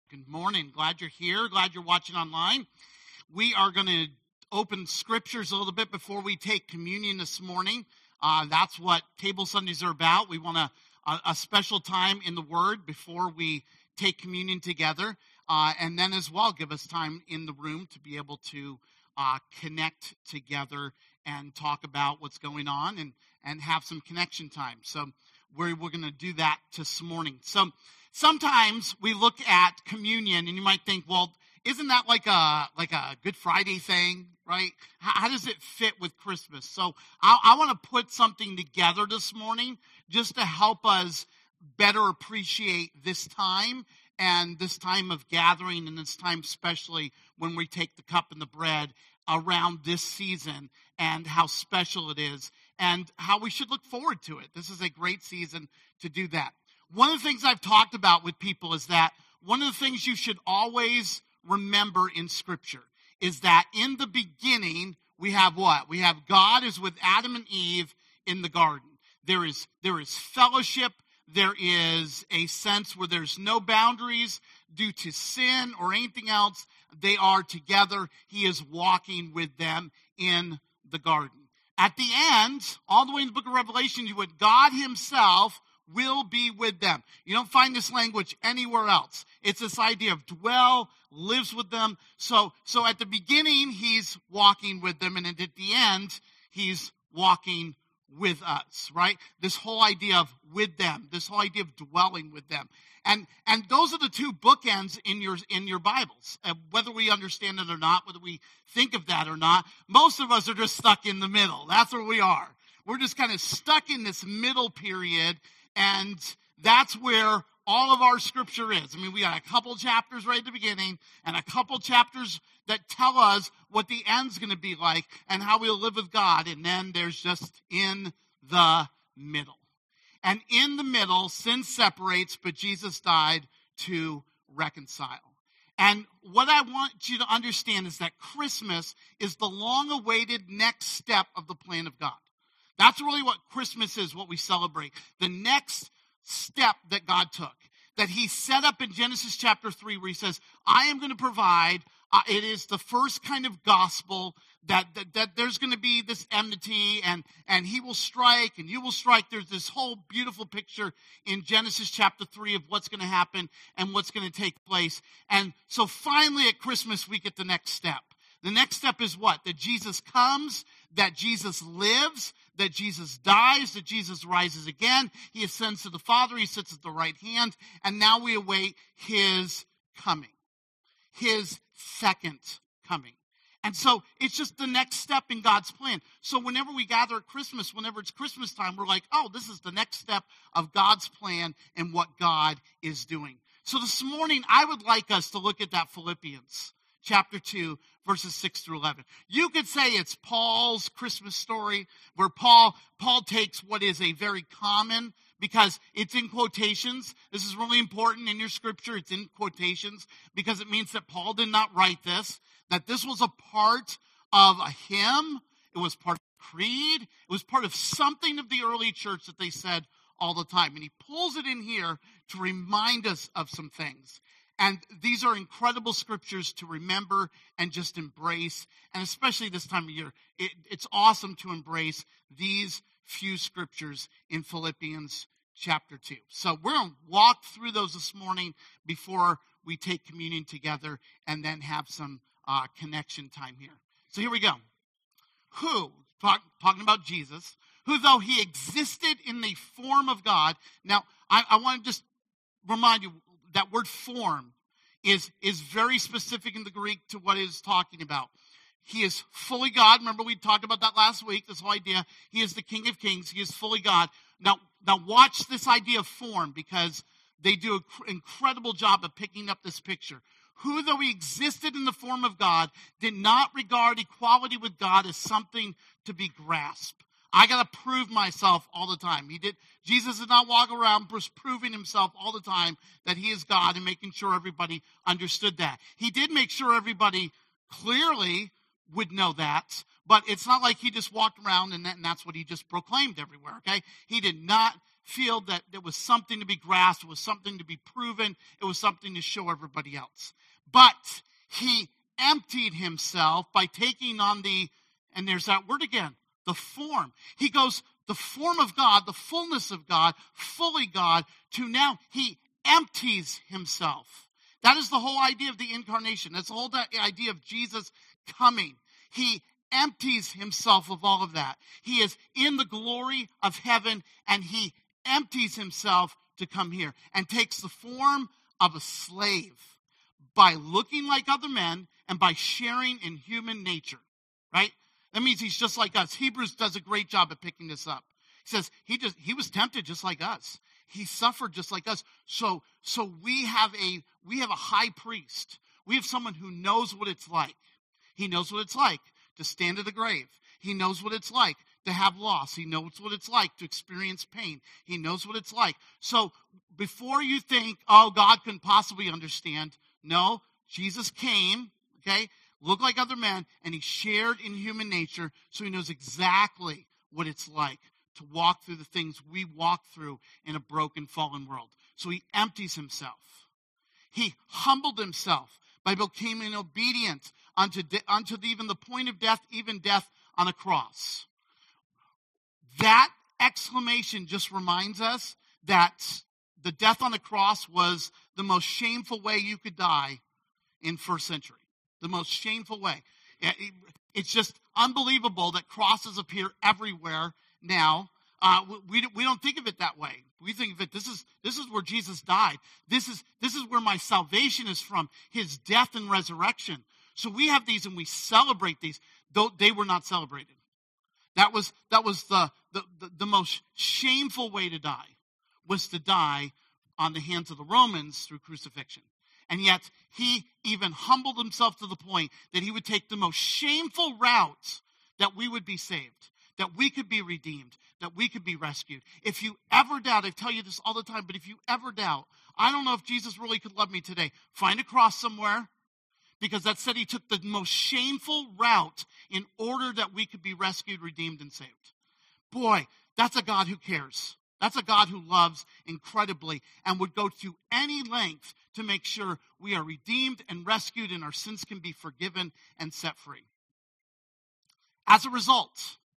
Good morning. Glad you're here. Glad you're watching online. We are going to open scriptures a little bit before we take communion this morning. That's what Table Sundays are about. We want a special time in the Word before we take communion together. And then as well, give us time in the room to be able to connect together and talk about what's going on and have some connection time. So we're going to do that this morning. So sometimes we look at communion and you might think, well, isn't that like a Good Friday thing, right? How does it fit with Christmas? So I want to put something together this morning just to help us better appreciate this time and this time of gathering and this time especially when we take the cup and the bread around this season and how special it is and how we should look forward to it. This is a great season to do that. One of the things I've talked about with people is that one of the things you should always remember in Scripture is that in the beginning, we have what? We have God is with Adam and Eve in the garden. There is fellowship. There is a sense where there's no boundaries due to sin or anything else. They are together. He is walking with them in the garden. At the end, all the way in the book of Revelation, God himself will be with them. You don't find this language anywhere else. It's this idea of dwell, lives with them. So at the beginning, he's walking with them, and at the end, he's walking with us, right? This whole idea of with them, this whole idea of dwelling with them. And those are the two bookends in your Bibles. Whether we understand it or not, whether we think of that or not, most of us are just stuck in the middle. That's where we are. We're just kind of stuck in this middle period. And that's where all of our scripture is. I mean, we got a couple chapters right at the beginning and a couple chapters that tell us what the end's going to be like and how we'll live with God. And then there's just in the middle. And in the middle, sin separates, but Jesus died to reconcile. And what I want you to understand is that Christmas is the long-awaited next step of the plan of God. That's really what Christmas is, what we celebrate. The next step that God took, that he set up in Genesis chapter 3, where he says, I am going to provide. It is the first kind of gospel that there's going to be this enmity and he will strike and you will strike. There's this whole beautiful picture in Genesis chapter 3 of what's going to happen and what's going to take place. And so finally at Christmas, we get the next step. The next step is what? That Jesus comes, that Jesus lives, that Jesus dies, that Jesus rises again. He ascends to the Father. He sits at the right hand. And now we await his coming, his second coming. And so it's just the next step in God's plan. So whenever we gather at Christmas, whenever it's Christmas time, we're like, oh, this is the next step of God's plan and what God is doing. So this morning, I would like us to look at that Philippians chapter 2, verses 6 through 11. You could say it's Paul's Christmas story, where Paul takes what is a very common, because it's in quotations. This is really important in your scripture. It's in quotations because it means that Paul did not write this, that this was a part of a hymn. It was part of the creed. It was part of something of the early church that they said all the time. And he pulls it in here to remind us of some things. And these are incredible scriptures to remember and just embrace. And especially this time of year, it's awesome to embrace these few scriptures in Philippians chapter 2. So we're going to walk through those this morning before we take communion together and then have some connection time here. So here we go. Talking about Jesus, who though he existed in the form of God. Now, I want to just remind you, that word form is very specific in the Greek to what it is talking about. He is fully God. Remember, we talked about that last week, this whole idea. He is the King of Kings. He is fully God. Now watch this idea of form, because they do an incredible job of picking up this picture. Who, though he existed in the form of God, did not regard equality with God as something to be grasped. I got to prove myself all the time. Jesus did not walk around just proving himself all the time that he is God and making sure everybody understood that. He did make sure everybody clearly would know that, but it's not like he just walked around and that's what he just proclaimed everywhere, okay? He did not feel that there was something to be grasped, it was something to be proven, it was something to show everybody else. But he emptied himself by taking on and there's that word again, the form. He goes, the form of God, the fullness of God, fully God, to now he empties himself. That is the whole idea of the incarnation. That's the whole idea of Jesus coming. He empties himself of all of that. He is in the glory of heaven, and he empties himself to come here and takes the form of a slave by looking like other men and by sharing in human nature, right? That means he's just like us. Hebrews does a great job at picking this up. He says he was tempted just like us. He suffered just like us. So we have a high priest. We have someone who knows what it's like. He knows what it's like to stand at the grave. He knows what it's like to have loss. He knows what it's like to experience pain. He knows what it's like. So before you think, oh, God couldn't possibly understand, no, Jesus came, okay, looked like other men, and he shared in human nature, so he knows exactly what it's like to walk through the things we walk through in a broken, fallen world. So he empties himself. He humbled himself by becoming obedient unto even the point of death, even death on a cross. That exclamation just reminds us that the death on the cross was the most shameful way you could die in first century. The most shameful way. It's just unbelievable that crosses appear everywhere now. We don't think of it that way. We think of it, this is where Jesus died. This is where my salvation is from, his death and resurrection. So we have these and we celebrate these, though they were not celebrated. That was the most shameful way to die, was to die on the hands of the Romans through crucifixion. And yet he even humbled himself to the point that he would take the most shameful route that we would be saved, that we could be redeemed, that we could be rescued. If you ever doubt, I tell you this all the time, but if you ever doubt, I don't know if Jesus really could love me today, find a cross somewhere, because that said he took the most shameful route in order that we could be rescued, redeemed, and saved. Boy, that's a God who cares. That's a God who loves incredibly and would go to any length to make sure we are redeemed and rescued and our sins can be forgiven and set free. As a result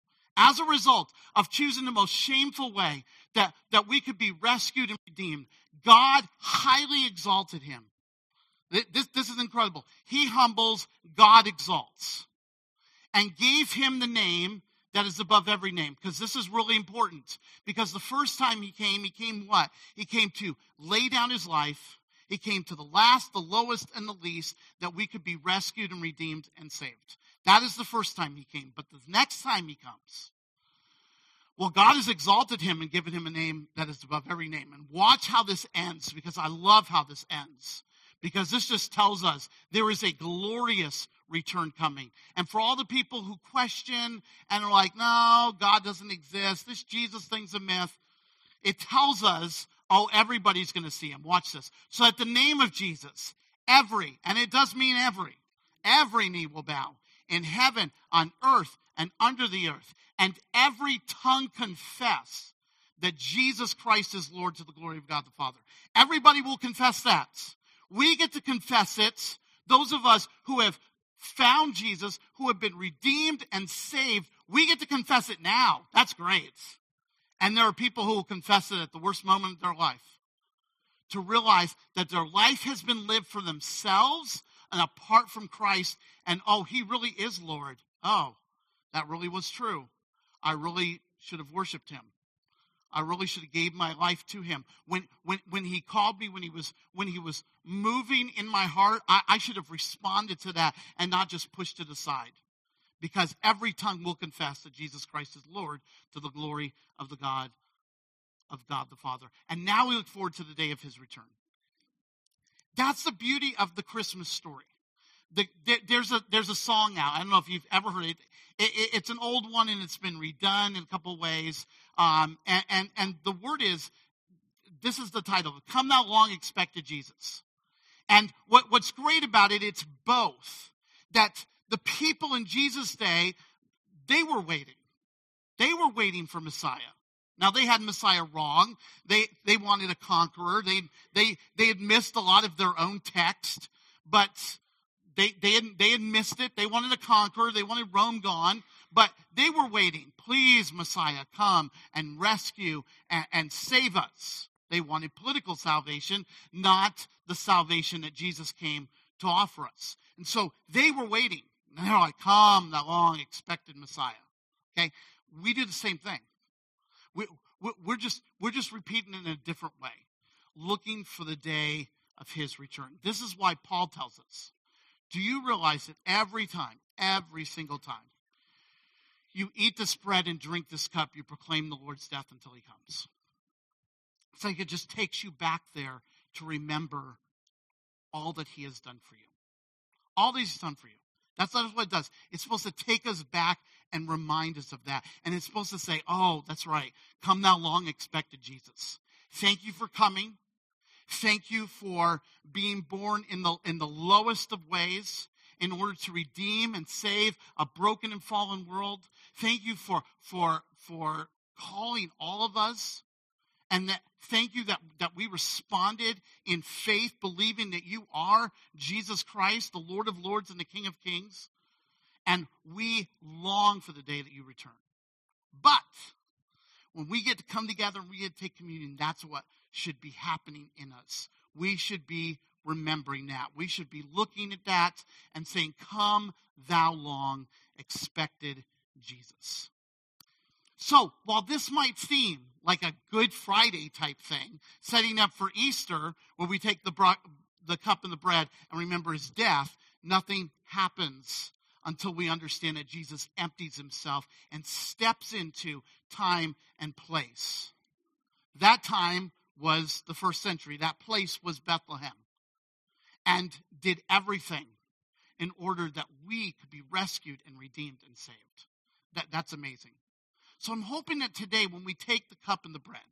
of choosing the most shameful way that we could be rescued and redeemed, God highly exalted him. This is incredible. He humbles, God exalts, and gave him the name that is above every name. Because this is really important. Because the first time he came what? He came to lay down his life. He came to the last, the lowest, and the least, that we could be rescued and redeemed and saved. That is the first time he came. But the next time he comes, well, God has exalted him and given him a name that is above every name. And watch how this ends, because I love how this ends. Because this just tells us there is a glorious return coming. And for all the people who question and are like, no, God doesn't exist, this Jesus thing's a myth, it tells us, oh, everybody's going to see him. Watch this. So at the name of Jesus, every, and it does mean every knee will bow in heaven, on earth, and under the earth. And every tongue confess that Jesus Christ is Lord, to the glory of God the Father. Everybody will confess that. We get to confess it. Those of us who have found Jesus, who have been redeemed and saved, we get to confess it now. That's great. And there are people who will confess it at the worst moment of their life, to realize that their life has been lived for themselves and apart from Christ, and oh, he really is Lord. Oh, that really was true. I really should have worshiped him. I really should have gave my life to him. When he called me, when he was moving in my heart, I should have responded to that and not just pushed it aside. Because every tongue will confess that Jesus Christ is Lord, to the glory of God the Father. And now we look forward to the day of his return. That's the beauty of the Christmas story. There's a song out. I don't know if you've ever heard it. It's an old one and it's been redone in a couple ways. And the word is, this is the title, Come Thou Long Expected Jesus. And what's great about it, it's both. That the people in Jesus' day, they were waiting. They were waiting for Messiah. Now, they had Messiah wrong. They wanted a conqueror. They had missed a lot of their own text, but they had missed it. They wanted a conqueror. They wanted Rome gone, but they were waiting. Please, Messiah, come and rescue and save us. They wanted political salvation, not the salvation that Jesus came to offer us. And so they were waiting. And they're like, come, the long expected Messiah. Okay? We do the same thing. We're just repeating it in a different way, looking for the day of his return. This is why Paul tells us, do you realize that every single time, you eat this bread and drink this cup, you proclaim the Lord's death until he comes? It's like it just takes you back there to remember all that he has done for you. All that he's done for you. That's what it does. It's supposed to take us back and remind us of that. And it's supposed to say, oh, that's right. Come thou long expected Jesus. Thank you for coming. Thank you for being born in the lowest of ways in order to redeem and save a broken and fallen world. Thank you for calling all of us. And thank you that we responded in faith, believing that you are Jesus Christ, the Lord of Lords and the King of Kings. And we long for the day that you return. But when we get to come together and we get to take communion, that's what should be happening in us. We should be remembering that. We should be looking at that and saying, come thou long expected Jesus. So, while this might seem like a Good Friday type thing, setting up for Easter, where we take the cup and the bread and remember his death, nothing happens until we understand that Jesus empties himself and steps into time and place. That time was the first century. That place was Bethlehem. And did everything in order that we could be rescued and redeemed and saved. That's amazing. So I'm hoping that today when we take the cup and the bread,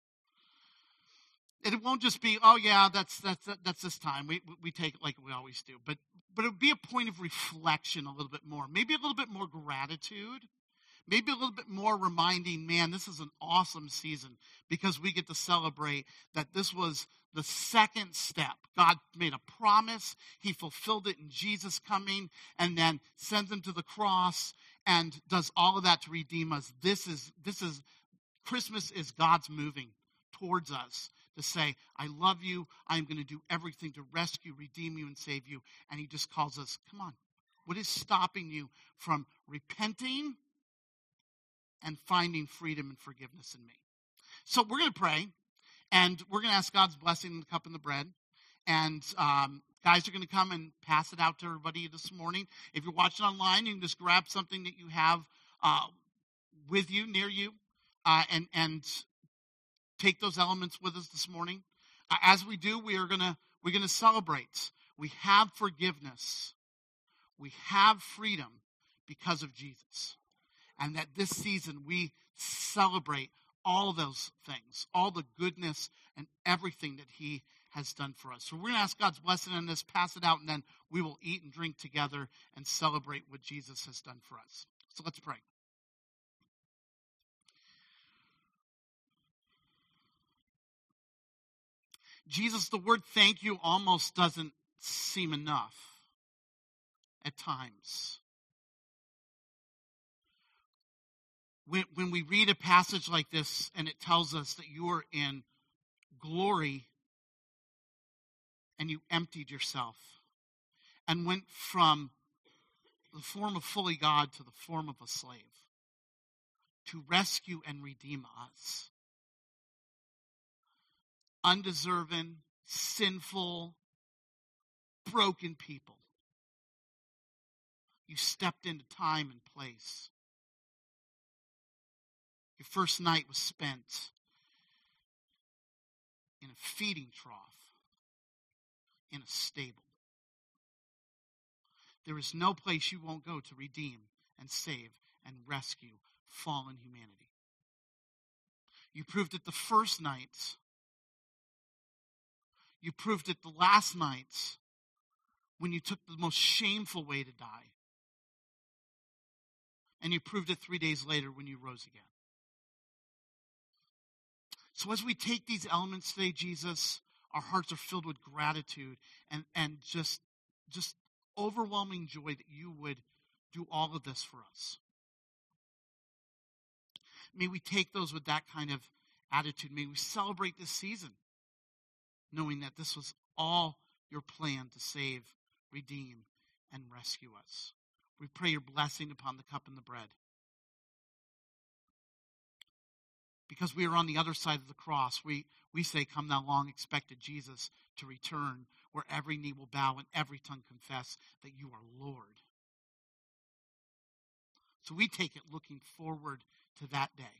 it won't just be, oh yeah, that's this time. We take it like we always do. But it would be a point of reflection a little bit more. Maybe a little bit more gratitude. Maybe a little bit more reminding, man, this is an awesome season because we get to celebrate that this was the second step. God made a promise. He fulfilled it in Jesus coming and then sends him to the cross and does all of that to redeem us. This is Christmas is God's moving towards us to say, I love you. I'm going to do everything to rescue, redeem you, and save you. And he just calls us, come on. What is stopping you from repenting and finding freedom and forgiveness in me? So we're going to pray, and we're going to ask God's blessing in the cup and the bread. And guys are going to come and pass it out to everybody this morning. If you're watching online, you can just grab something that you have with you, near you, and take those elements with us this morning. As we do, we're going to celebrate. We have forgiveness. We have freedom because of Jesus. And that this season we celebrate all of those things, all the goodness and everything that he has done for us. So we're going to ask God's blessing on this, pass it out, and then we will eat and drink together and celebrate what Jesus has done for us. So let's pray. Jesus, the word thank you almost doesn't seem enough at times. When we read a passage like this and it tells us that you are in glory and you emptied yourself and went from the form of fully God to the form of a slave to rescue and redeem us. Undeserving, sinful, broken people. You stepped into time and place. Your first night was spent in a feeding trough, in a stable. There is no place you won't go to redeem and save and rescue fallen humanity. You proved it the first night. You proved it the last night when you took the most shameful way to die. And you proved it 3 days later when you rose again. So as we take these elements today, Jesus, our hearts are filled with gratitude and just overwhelming joy that you would do all of this for us. May we take those with that kind of attitude. May we celebrate this season, knowing that this was all your plan to save, redeem, and rescue us. We pray your blessing upon the cup and the bread. Because we are on the other side of the cross, we say, come thou long expected Jesus to return, where every knee will bow and every tongue confess that you are Lord. So we take it looking forward to that day.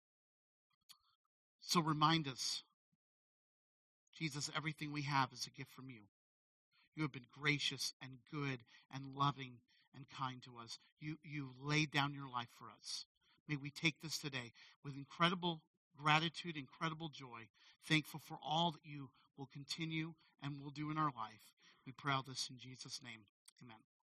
So remind us, Jesus, everything we have is a gift from you. You have been gracious and good and loving and kind to us. You laid down your life for us. May we take this today with incredible gratitude, incredible joy, thankful for all that you will continue and will do in our life. We pray all this in Jesus' name. Amen.